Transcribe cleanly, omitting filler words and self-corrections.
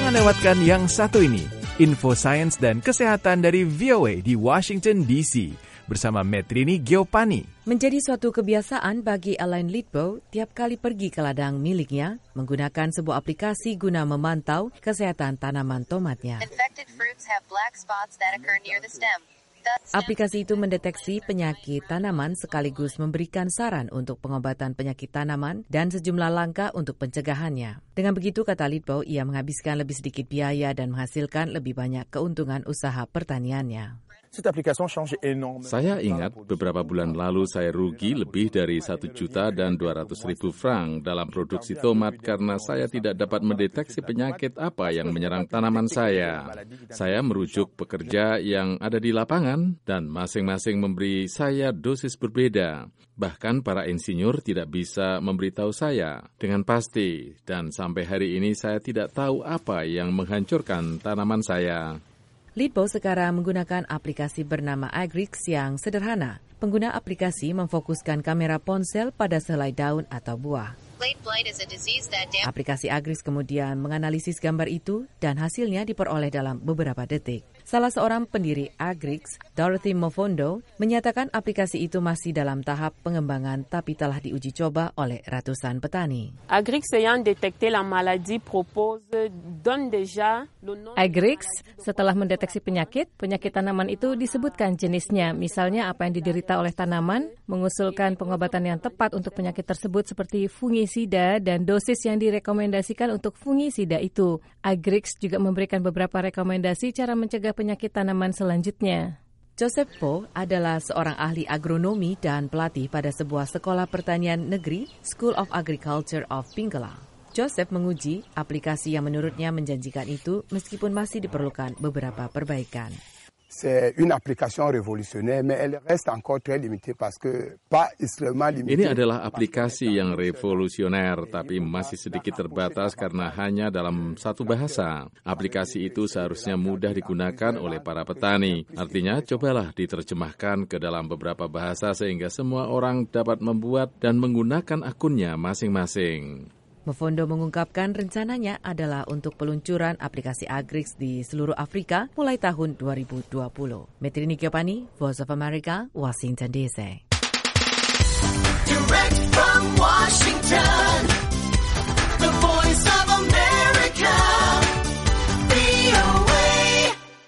Jangan lewatkan yang satu ini, info sains dan kesehatan dari VOA di Washington DC bersama Metrini Giopani. Menjadi suatu kebiasaan bagi Alain Lidbow tiap kali pergi ke ladang miliknya menggunakan sebuah aplikasi guna memantau kesehatan tanaman tomatnya. Aplikasi itu mendeteksi penyakit tanaman sekaligus memberikan saran untuk pengobatan penyakit tanaman dan sejumlah langkah untuk pencegahannya. Dengan begitu, kata Lidbow, ia menghabiskan lebih sedikit biaya dan menghasilkan lebih banyak keuntungan usaha pertaniannya. Saya ingat beberapa bulan lalu saya rugi lebih dari 1.200.000 franc dalam produksi tomat karena saya tidak dapat mendeteksi penyakit apa yang menyerang tanaman saya. Saya merujuk pekerja yang ada di lapangan dan masing-masing memberi saya dosis berbeda. Bahkan para insinyur tidak bisa memberitahu saya dengan pasti dan sampai hari ini saya tidak tahu apa yang menghancurkan tanaman saya. Lidbow sekarang menggunakan aplikasi bernama Agrix yang sederhana. Pengguna aplikasi memfokuskan kamera ponsel pada sehelai daun atau buah. Aplikasi Agrix kemudian menganalisis gambar itu dan hasilnya diperoleh dalam beberapa detik. Salah seorang pendiri Agrix, Dorothy Mofondo, menyatakan aplikasi itu masih dalam tahap pengembangan tapi telah diuji coba oleh ratusan petani. Agrix ayant détecté la maladie propose donne déjà le nom. Agrix setelah mendeteksi penyakit tanaman itu disebutkan jenisnya, misalnya apa yang diderita oleh tanaman, mengusulkan pengobatan yang tepat untuk penyakit tersebut seperti fungisida dan dosis yang direkomendasikan untuk fungisida itu. Agrix juga memberikan beberapa rekomendasi cara mencegah penyakit tanaman selanjutnya. Joseph Po adalah seorang ahli agronomi dan pelatih pada sebuah sekolah pertanian negeri, School of Agriculture of Pingala. Joseph menguji aplikasi yang menurutnya menjanjikan itu meskipun masih diperlukan beberapa perbaikan. C'est une application révolutionnaire, mais elle reste encore très limitée parce que pas extrêmement limitée. Ini adalah aplikasi yang revolusioner, tapi masih sedikit terbatas karena hanya dalam satu bahasa. Aplikasi itu seharusnya mudah digunakan oleh para petani. Artinya, cobalah diterjemahkan ke dalam beberapa bahasa sehingga semua orang dapat membuat dan menggunakan akunnya masing-masing. Mofondo mengungkapkan rencananya adalah untuk peluncuran aplikasi Agrix di seluruh Afrika mulai tahun 2020. Metrini Giopani, Voice of America, Washington DC. Direct from Washington.